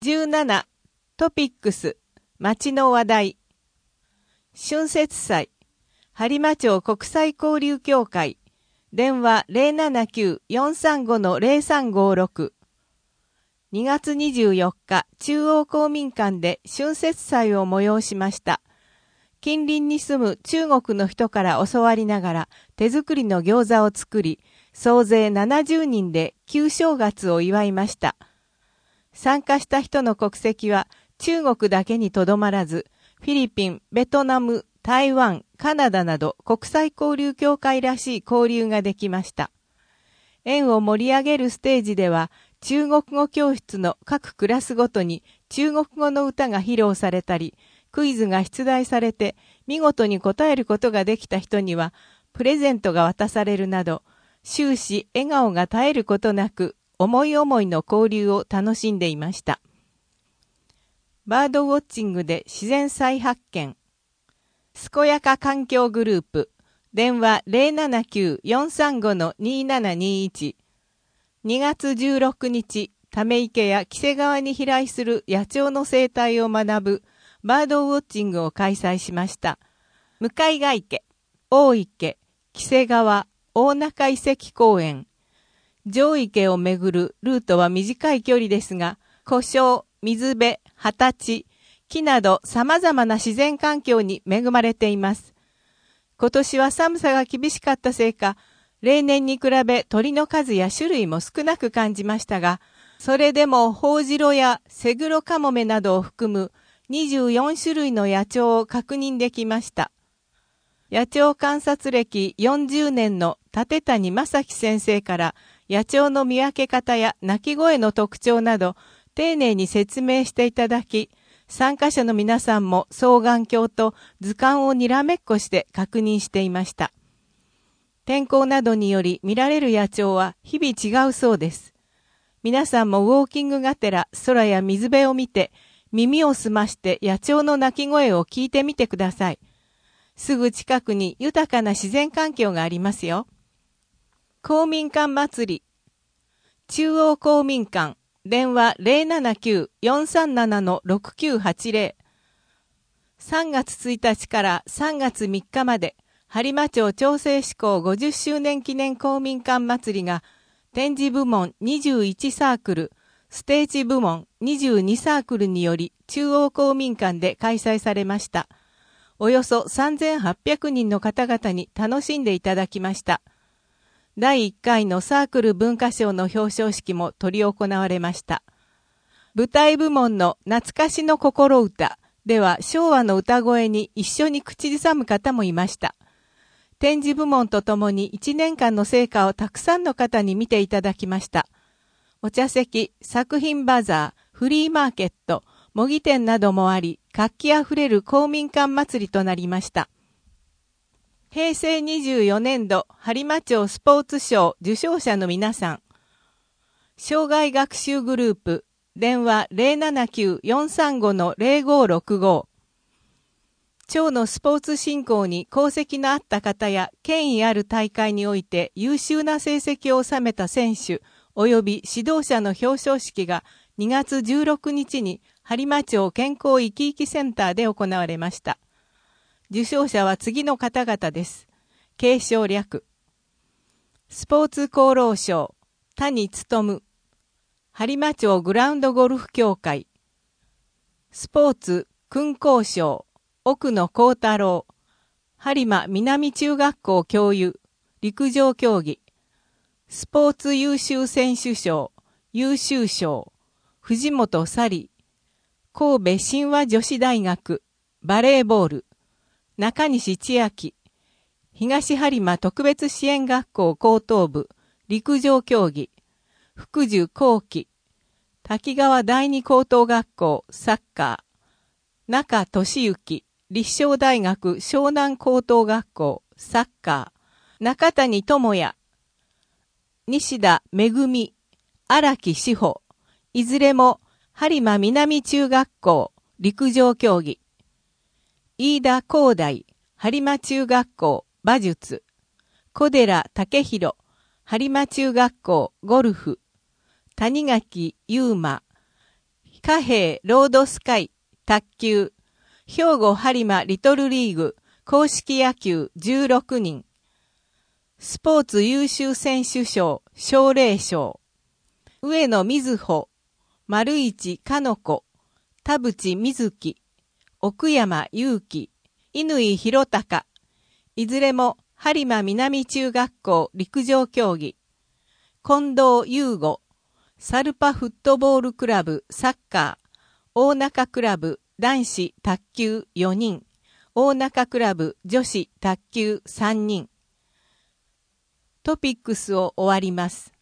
17トピックス町の話題春節祭播磨町国際交流協会電話 079-435-0356 2月24日中央公民館で春節祭を催しました。近隣に住む中国の人から教わりながら手作りの餃子を作り、総勢70人で旧正月を祝いました。参加した人の国籍は中国だけにとどまらず、フィリピン、ベトナム、台湾、カナダなど国際交流協会らしい交流ができました。園を盛り上げるステージでは、中国語教室の各クラスごとに中国語の歌が披露されたり、クイズが出題されて見事に答えることができた人にはプレゼントが渡されるなど、終始笑顔が絶えることなく思い思いの交流を楽しんでいました。バードウォッチングで自然再発見。健やか環境グループ電話 079-435-2721 2月16日、ため池や黄瀬川に飛来する野鳥の生態を学ぶバードウォッチングを開催しました。向ヶ池、大池、黄瀬川、大中遺跡公園。上池をめぐるルートは短い距離ですが、湖沼、水辺、畑地、木など様々な自然環境に恵まれています。今年は寒さが厳しかったせいか、例年に比べ鳥の数や種類も少なく感じましたが、それでもホウジロやセグロカモメなどを含む24種類の野鳥を確認できました。野鳥観察歴40年の立谷正樹先生から野鳥の見分け方や鳴き声の特徴など丁寧に説明していただき、参加者の皆さんも双眼鏡と図鑑をにらめっこして確認していました。天候などにより見られる野鳥は日々違うそうです。皆さんもウォーキングがてら空や水辺を見て耳を澄まして野鳥の鳴き声を聞いてみてください。すぐ近くに豊かな自然環境がありますよ。公民館祭り中央公民館電話 079-437-6980 3月1日から3月3日まで播磨町長生志向50周年記念公民館祭りが展示部門21サークル、ステージ部門22サークルにより中央公民館で開催されました。およそ3800人の方々に楽しんでいただきました。第1回のサークル文化賞の表彰式も執り行われました。舞台部門の懐かしの心歌では昭和の歌声に一緒に口ずさむ方もいました。展示部門とともに1年間の成果をたくさんの方に見ていただきました。お茶席、作品バザー、フリーマーケット、模擬店などもあり、活気あふれる公民館祭りとなりました。平成24年度播磨町スポーツ賞受賞者の皆さん。障害学習グループ、電話 079-435-0565町のスポーツ振興に功績のあった方や権威ある大会において優秀な成績を収めた選手及び指導者の表彰式が2月16日に播磨町健康いきいきセンターで行われました。受賞者は次の方々です。継承略。スポーツ功労賞、谷勉。播磨町グラウンドゴルフ協会。スポーツ勲功賞、奥野幸太郎。播磨南中学校教諭、陸上競技。スポーツ優秀選手賞、優秀賞、藤本沙里。神戸神話女子大学、バレーボール。中西千秋。東播磨特別支援学校高等部、陸上競技。福寿幸喜。滝川第二高等学校、サッカー。中俊之。立正大学湘南高等学校サッカー中谷智也西田恵荒木志保いずれも播磨南中学校陸上競技飯田光大播磨中学校馬術小寺武弘播磨中学校ゴルフ谷垣優馬貨幣ロードスカイ卓球兵庫播磨リトルリーグ公式野球16人スポーツ優秀選手賞奨励賞上野瑞穂丸市かの子田淵瑞希奥山祐希乾弘隆いずれも播磨南中学校陸上競技近藤優吾サルパフットボールクラブサッカー大中クラブ男子卓球4人大中クラブ女子卓球3人トピックスを終わります。